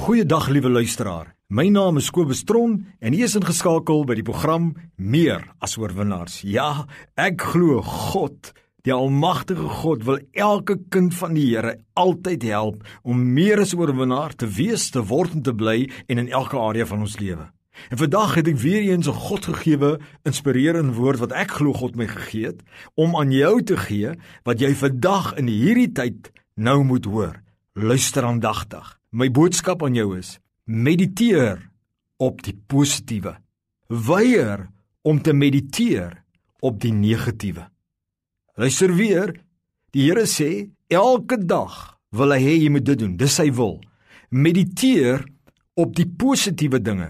Goeiedag liewe luisteraar, my naam is Kobus Tron en jy is ingeskakel by die program Meer as Oorwinnaars. Ja, ek glo God, die almagtige God wil elke kind van die Here altyd help om meer as oorwinnaar te wees, te word en te bly en in elke area van ons lewe. En vandag het ek weer eens 'n Godgegewe, inspirerende woord wat ek glo God my gegee het, om aan jou te gee wat jy vandag in hierdie tyd nou moet hoor. Luister aandagtig. My boodskap aan jou is: mediteer op die positiewe. Weier om te mediteer op die negatiewe. Luister weer, die Here sê, elke dag wil hy hê jy moet dit doen, dis sy wil. Mediteer op die positiewe dinge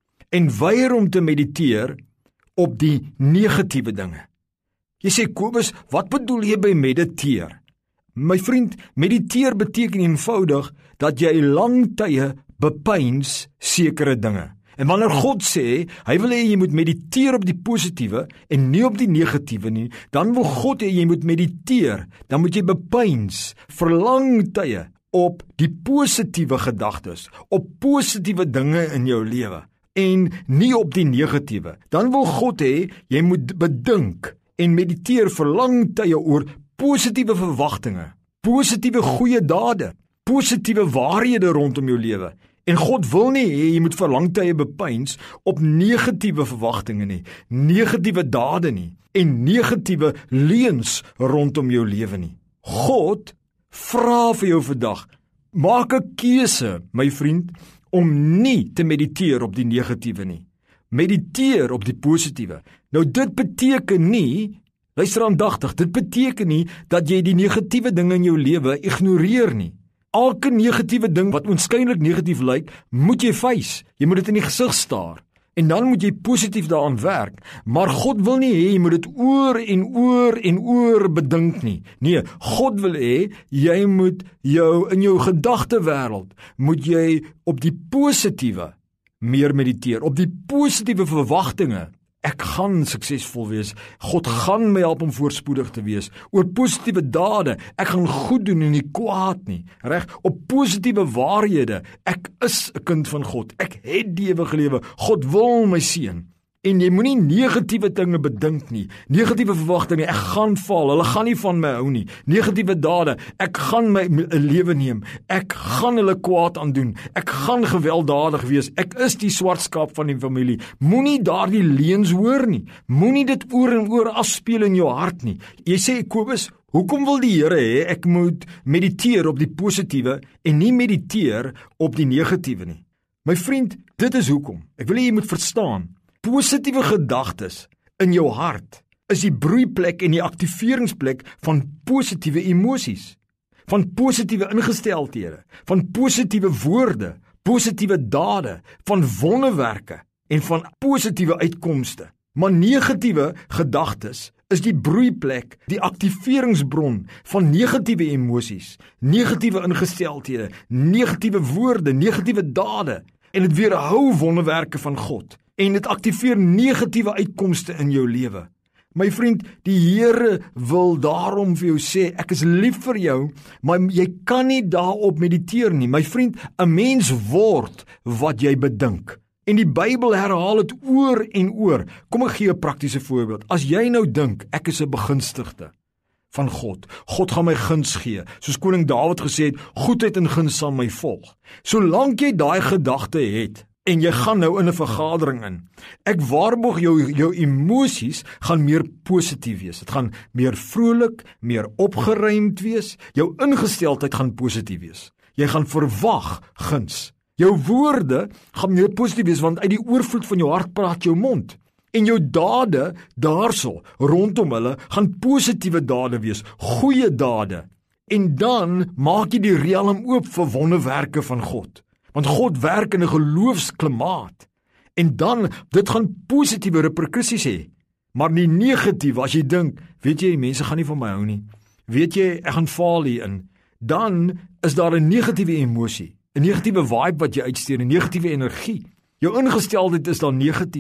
en weier om te mediteer op die negatiewe dinge. Jy sê, Kobus, wat bedoel jy by mediteer? My vriend, mediteer beteken eenvoudig dat jy lang tye bepeins sekere dinge. En wanneer God sê, hy wil hê jy moet mediteer op die positiewe en nie op die negatiewe nie, dan wil God hê jy moet mediteer, dan moet jy bepeins vir lang tye op die positiewe gedagtes, op positiewe dinge in jou lewe en nie op die negatiewe. Dan wil God hê jy moet bedink en mediteer vir lang tye oor positiewe verwagtinge, positiewe goeie dade, positiewe waarhede rondom jou lewe. En God wil nie hê jy moet vir lang tye bepeins op negatiewe verwagtinge nie, negatiewe dade nie en negatiewe leuns rondom jou lewe nie. God vra vir jou vandag, maak 'n keuse, my vriend, om nie te mediteer op die negatiewe nie. Mediteer op die positiewe. Nou dit beteken nie, luister aandagtig, dit beteken nie dat jy die negatiewe dinge in jou lewe ignoreer nie. Elke negatiewe ding wat oënskynlik negatief lyk, moet jy face. Jy moet dit in die gesig staar. En dan moet jy positief daaraan werk. Maar God wil nie hê jy moet dit oor en oor en oor bedink nie. Nee, God wil hê jy moet in jou gedagtewêreld moet jy op die positiewe meer mediteer, op die positiewe verwagtinge. Ek gaan suksesvol wees, God gaan my help om voorspoedig te wees, oor positiewe dade, ek gaan goed doen en nie kwaad nie, reg? Op positiewe waarhede, ek is 'n kind van God, ek het die ewige lewe, God wil my seën. En jy moenie negatiewe dinge bedink nie, negatiewe verwagtinge, ek gaan val, hulle gaan nie van my hou nie, negatiewe dade, ek gaan my lewe neem, ek gaan hulle kwaad aandoen, ek gaan gewelddadig wees, ek is die swart skaap van die familie. Moenie daardie leuns hoor nie, moenie dit oor en oor afspeel in jou hart nie. Jy sê, Kobus, hoekom wil die Here hê ek moet mediteer op die positiewe en nie mediteer op die negatiewe nie? My vriend, dit is hoekom. Ek wil hê jy moet verstaan. Positiewe gedagtes in jou hart is die broeiplek en die aktiveringsplek van positiewe emosies, van positiewe ingesteldhede, van positiewe woorde, positiewe dade, van wonderwerke en van positiewe uitkomste. Maar negatiewe gedagtes is die broeiplek, die aktiveringsbron van negatiewe emosies, negatiewe ingesteldhede, negatiewe woorde, negatiewe dade en dit weerhou wonderwerke van God. En dit aktiveer negatiewe uitkomste in jou lewe. My vriend, die Here wil daarom vir jou sê, ek is lief vir jou, maar jy kan nie daarop mediteer nie. My vriend, 'n mens word wat jy bedink. En die Bybel herhaal dit oor en oor. Kom ek gee 'n praktiese voorbeeld. As jy nou dink, ek is 'n begunstigde van God. God gaan my guns gee. Soos koning Dawid gesê het, goedheid en guns sal my volg. Solank jy daai gedagte het, en jy gaan nou in 'n vergadering in. Ek waarborg jou emosies gaan meer positief wees. Dit gaan meer vrolik, meer opgeruimd wees. Jou ingesteldheid gaan positief wees. Jy gaan verwag guns. Jou woorde gaan meer positief wees want uit die oorvloed van jou hart praat jou mond. En jou dade daarso rondom hulle gaan positiewe dade wees, goeie dade. En dan maak jy die riem oop vir wonderwerke van God. Want God werk in 'n geloofsklimaat. En dan, dit gaan positiewe reperkusies hê. Maar nie negatief, as jy dink, weet jy, mense gaan nie van my hou nie. Weet jy, ek gaan faal hierin. Dan is daar 'n negatiewe emosie, 'n negatiewe vibe wat jy uitstuur, 'n negatiewe energie. Jou ingesteldheid is dan negatief.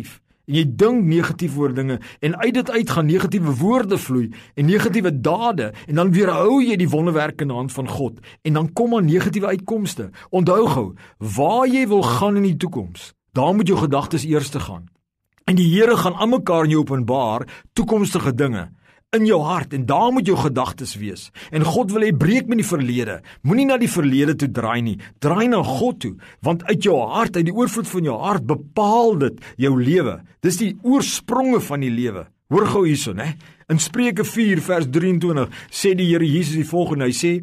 en jy dink negatief oor dinge, en uit dit uit gaan negatiewe woorde vloei, en negatiewe dade, en dan weerhou jy die wonderwerk in die hand van God, en dan kom maar negatiewe uitkomste. Onthou gou, waar jy wil gaan in die toekoms, daar moet jou gedagtes eers te gaan. En die Here gaan aan mekaar in jou openbaar, toekomstige dinge, in jou hart, en daar moet jou gedagtes wees. En God wil hê, breek met die verlede. Moenie na die verlede toe draai nie, draai na God toe, want uit jou hart, uit die oorvloed van jou hart, bepaal dit jou lewe. Dis die oorspronge van die lewe. Hoor gou hierso, né? In Spreuke 4 vers 23 sê die Here Jesus die volgende, hy sê,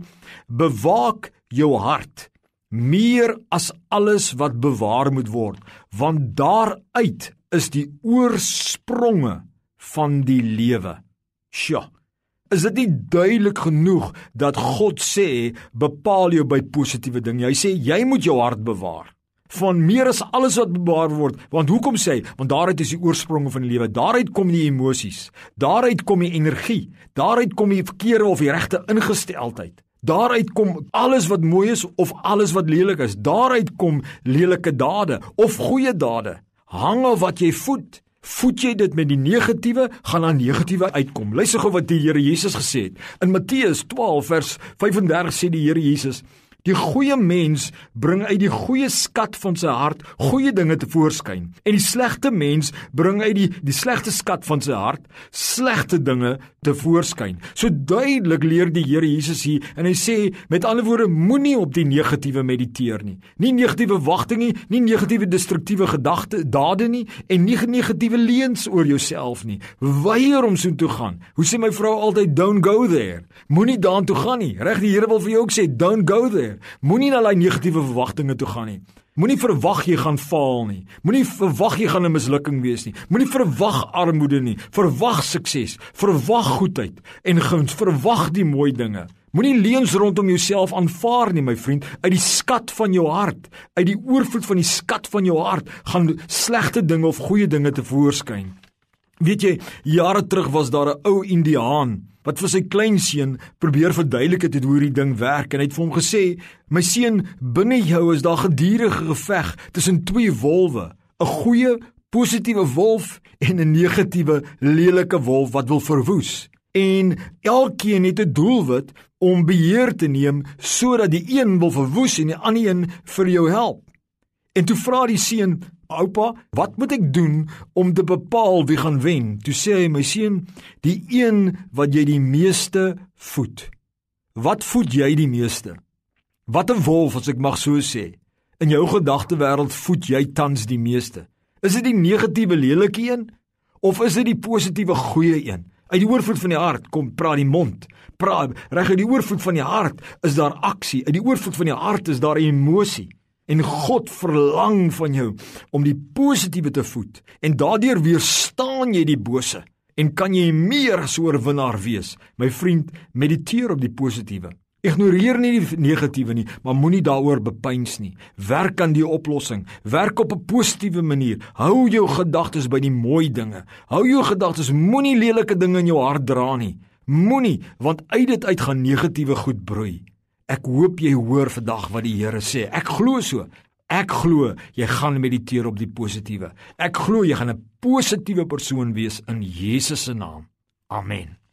bewaak jou hart, meer as alles wat bewaar moet word, want daaruit is die oorspronge van die lewe. Sjoe, is dit nie duidelik genoeg dat God sê, bepaal jou by positiewe dinge. Hy sê, jy moet jou hart bewaar, van meer as alles wat bewaar word, want hoekom sê hy? Want daaruit is die oorspronge van die lewe, daaruit kom die emosies, daaruit kom die energie, daaruit kom die verkeerde of die regte ingesteldheid, daaruit kom alles wat mooi is of alles wat lelik is, daaruit kom lelike dade of goeie dade, hang af wat jy voed. Voed jy dit met die negatiewe, gaan daar negatiewe uitkom. Luister gou wat die Here Jesus gesê het. In Matteus 12 vers 35 sê die Here Jesus, die goeie mens bring uit die goeie skat van sy hart goeie dinge tevoorskyn. En die slegte mens bring uit die slegte skat van sy hart slegte dinge tevoorskyn. So duidelik leer die Here Jesus hier, en hy sê, met ander woorde, moenie op die negatiewe mediteer nie. Nie negatiewe wagting nie, nie negatiewe destruktiewe gedagte, dade nie, en nie negatiewe leuns oor jouself nie. Weier om so toe gaan. Hoe sê my vrou altyd, don't go there. Moenie daan toe gaan nie. Reg, die Here wil vir jou ook sê, don't go there. Moenie na daai negatiewe verwagtinge toe gaan nie. Moenie verwag jy gaan faal nie. Moenie verwag jy gaan 'n mislukking wees nie. Moenie verwag armoede nie. Verwag sukses, verwag goedheid en guns, verwag die mooi dinge. Moenie leuns rondom jouself aanvaar nie, my vriend. Uit die skat van jou hart, uit die oorvloed van die skat van jou hart, gaan slegte dinge of goeie dinge tevoorskyn. Weet jy, jare terug was daar 'n ou Indiaan wat vir sy kleinseun probeer verduidelik het hoe die ding werk, en hy het vir hom gesê, my seun, binne jou is daar gedurende geveg tussen twee wolwe, 'n goeie, positiewe wolf en 'n negatiewe, lelike wolf wat wil verwoes. En elkeen het 'n doelwit om beheer te neem, sodat die een wil verwoes en die ander een vir jou help. En toe vra die seun, oupa, wat moet ek doen om te bepaal wie gaan wen? Toe sê hy, my seun, die een wat jy die meeste voed. Wat voed jy die meeste? Wat 'n wolf, as ek mag so sê. In jou gedagtewêreld voed jy tans die meeste. Is dit die negatiewe lelike een? Of is dit die positiewe goeie een? Uit die oorvloed van die hart kom praat die mond. Reg uit die oorvloed van die hart is daar aksie. Uit die oorvloed van die hart is daar emosie. En God verlang van jou om die positiewe te voed. En daardeur weerstaan jy die bose. En kan jy meer as 'n oorwinnaar wees. My vriend, mediteer op die positiewe. Ignoreer nie die negatiewe nie, maar moenie daaroor bepeins nie. Werk aan die oplossing. Werk op 'n positiewe manier. Hou jou gedagtes by die mooi dinge. Hou jou gedagtes, moenie lelike dinge in jou hart dra nie. Moenie, want uit dit uit gaan negatiewe goed broei. Ek hoop jy hoor vandag wat die Here sê. Ek glo so. Ek glo jy gaan mediteer op die positiewe. Ek glo jy gaan 'n positiewe persoon wees in Jesus se naam. Amen.